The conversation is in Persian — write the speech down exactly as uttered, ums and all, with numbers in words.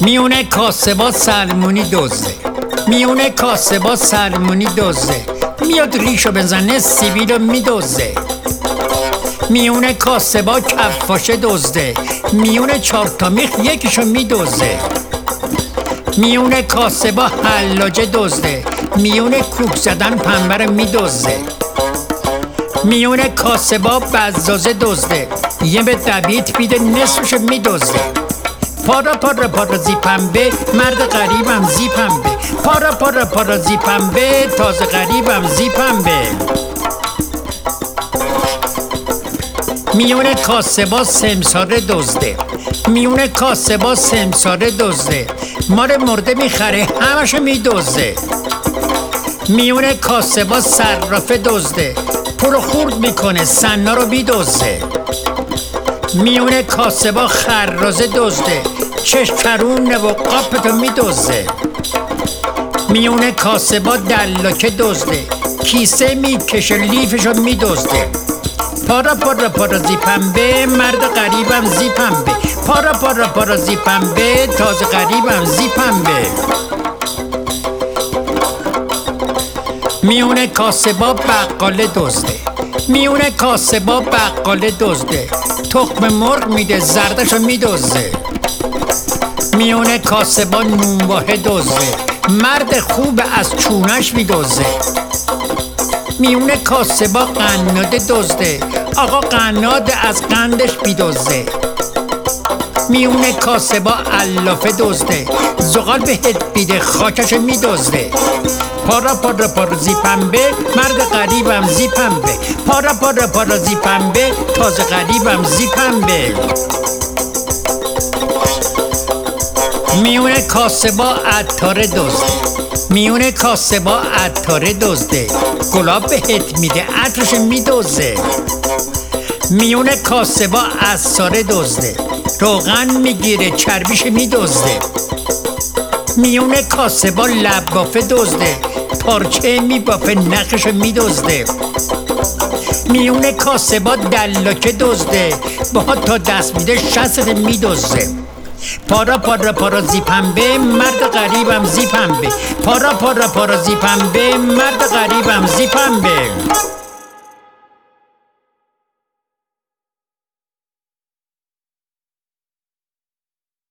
میونه کاسه با سلمونی دزده، میونه کاسه با سلمونی دزده، میاد ریشو بزنه سیبیلو میدزده. میونه کاسه با کفاشه دزده، میونه چهار تا میخ یکیشو میدزده. میونه کاسه با حلاجه دزده، میونه کوک زدن پنبه رو میدزده. میونه کاسه با بزازه دزده، یه به دویت بیده نصفشو میدزده. پارا پارا پارا زی پنبه، مرد غریبم زی پنبه، پارا پارا پارا زی پنبه، تازه غریبم زی پنبه. میونه کاسه با سمساره دزده، میونه کاسه با سمساره دزده، مار مرده میخره همشو میدزده. میونه کاسه با صرافه دزده، پول خورد میکنه سنا رو میدزده. میونه کاسه با خرازه دزده، چشکرونه و قاپتو میدزده. میونه کاسه با دلاکه دزده، کیسه میکشه لیفشو میدزده. پارا پارا پارا زی پنبه، مرد غریبم زی پنبه، پارا پارا پارا زی پنبه، تازه غریبم زی پنبه. میونه کاسه با بقاله دزده، میونه کاسه با بقاله دزده، تخم مرغ میده زردشو میدزده. میونه کاسه با نونواهه دزده، مرد خوب از چونش میدزده. میونه کاسه با قناده دزده، آقا قناد از قندش میدزده. میونه کاسه با علافه دزده، زغال بهت بیده خاکش میدزده. پارا پارا پارا زی پنبه، مرد غریبم زی پنبه، پارا پارا پارا زی پنبه، تازه غریبم زی پنبه. میونه کاسه با عطاره دزده، میونه کاسه با عطاره دزده، گلاب بهت میده عطرش میدزده. میونه کاسه با عصاره دزده، روغن میگیره چربیش میدزده. میونه کاسه با لبافه دزده، پارچه میبافه نخش میدزده. میونه کاسه با دلاکه دزده، با تا دست میده شست میدزده. پارا پارا پارا زی پنبه، مرد غریبم زی پنبه، پارا پارا پارا زی پنبه، مرد غریبم زی پنبه.